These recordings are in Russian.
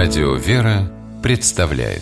Радио «Вера» представляет.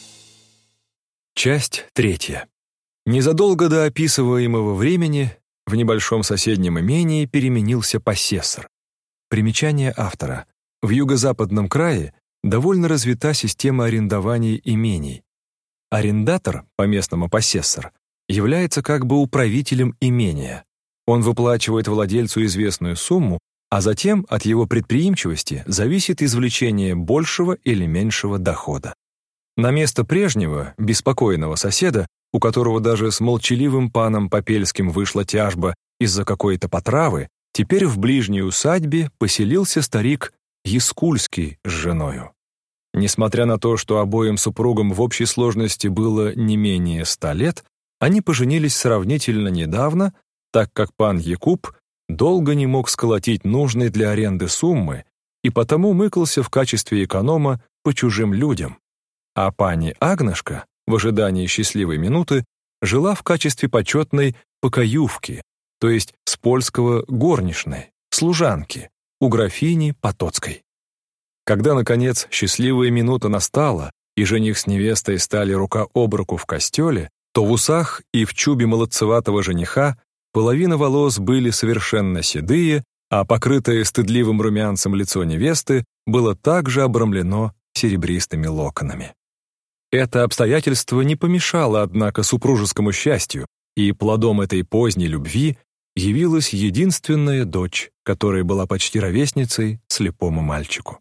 Часть 3. Незадолго до описываемого времени в небольшом соседнем имении переменился посессор. Примечание автора. В юго-западном крае довольно развита система арендования имений. Арендатор, по-местному посессор, является как бы управителем имения. Он выплачивает владельцу известную сумму, а затем от его предприимчивости зависит извлечение большего или меньшего дохода. На место прежнего, беспокойного соседа, у которого даже с молчаливым паном Попельским вышла тяжба из-за какой-то потравы, теперь в ближней усадьбе поселился старик Яскульский с женою. Несмотря на то, что обоим супругам в общей сложности было не менее 100 лет, они поженились сравнительно недавно, так как пан Якуб долго не мог сколотить нужной для аренды суммы и потому мыкался в качестве эконома по чужим людям, а пани Агнешка, в ожидании счастливой минуты, жила в качестве почетной покоювки, то есть с польского горничной, служанки, у графини Потоцкой. Когда, наконец, счастливая минута настала, и жених с невестой стали рука об руку в костеле, то в усах и в чубе молодцеватого жениха половина волос были совершенно седые, а покрытое стыдливым румянцем лицо невесты было также обрамлено серебристыми локонами. Это обстоятельство не помешало, однако, супружескому счастью, и плодом этой поздней любви явилась единственная дочь, которая была почти ровесницей слепому мальчику.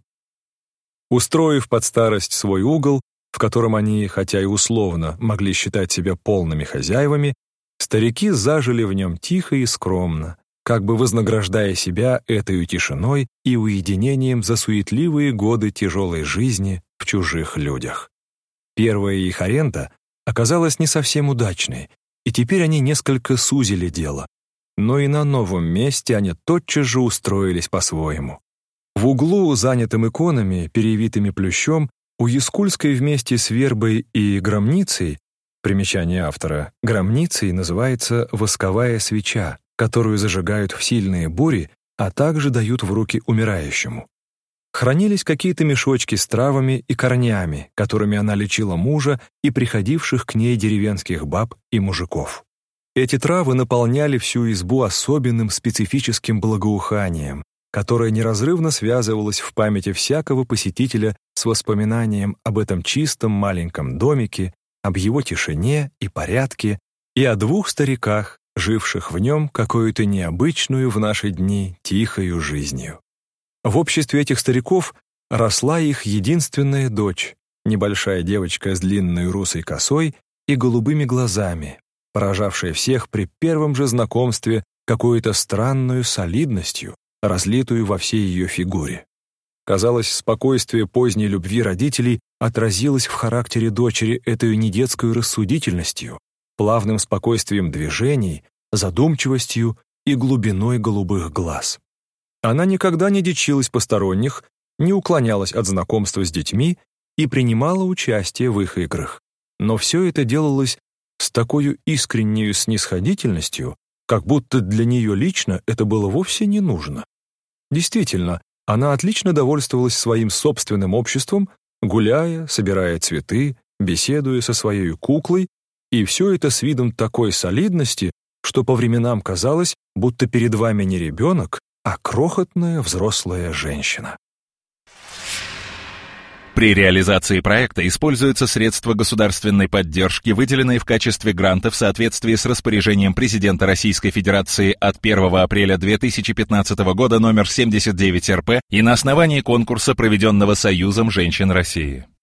Устроив под старость свой угол, в котором они, хотя и условно, могли считать себя полными хозяевами, старики зажили в нем тихо и скромно, как бы вознаграждая себя этой тишиной и уединением за суетливые годы тяжелой жизни в чужих людях. Первая их аренда оказалась не совсем удачной, и теперь они несколько сузили дело. Но и на новом месте они тотчас же устроились по-своему. В углу, занятым иконами, перевитыми плющом, у Яскульской вместе с вербой и громницей, примечание автора, громницей называется восковая свеча, которую зажигают в сильные бури, а также дают в руки умирающему. Хранились какие-то мешочки с травами и корнями, которыми она лечила мужа и приходивших к ней деревенских баб и мужиков. Эти травы наполняли всю избу особенным специфическим благоуханием, которое неразрывно связывалось в памяти всякого посетителя с воспоминанием об этом чистом маленьком домике, об его тишине и порядке, и о двух стариках, живших в нем какую-то необычную в наши дни тихою жизнью. В обществе этих стариков росла их единственная дочь, небольшая девочка с длинной русой косой и голубыми глазами, поражавшая всех при первом же знакомстве какой-то странной солидностью, разлитую во всей ее фигуре. Казалось, спокойствие поздней любви родителей отразилось в характере дочери этой недетской рассудительностью, плавным спокойствием движений, задумчивостью и глубиной голубых глаз. Она никогда не дичилась посторонних, не уклонялась от знакомства с детьми и принимала участие в их играх. Но все это делалось с такой искренней снисходительностью, как будто для нее лично это было вовсе не нужно. Действительно, она отлично довольствовалась своим собственным обществом, гуляя, собирая цветы, беседуя со своей куклой, и все это с видом такой солидности, что по временам казалось, будто перед вами не ребенок, а крохотная взрослая женщина. При реализации проекта используются средства государственной поддержки, выделенные в качестве гранта в соответствии с распоряжением президента Российской Федерации от 1 апреля 2015 года номер 79 РП и на основании конкурса, проведенного Союзом женщин России.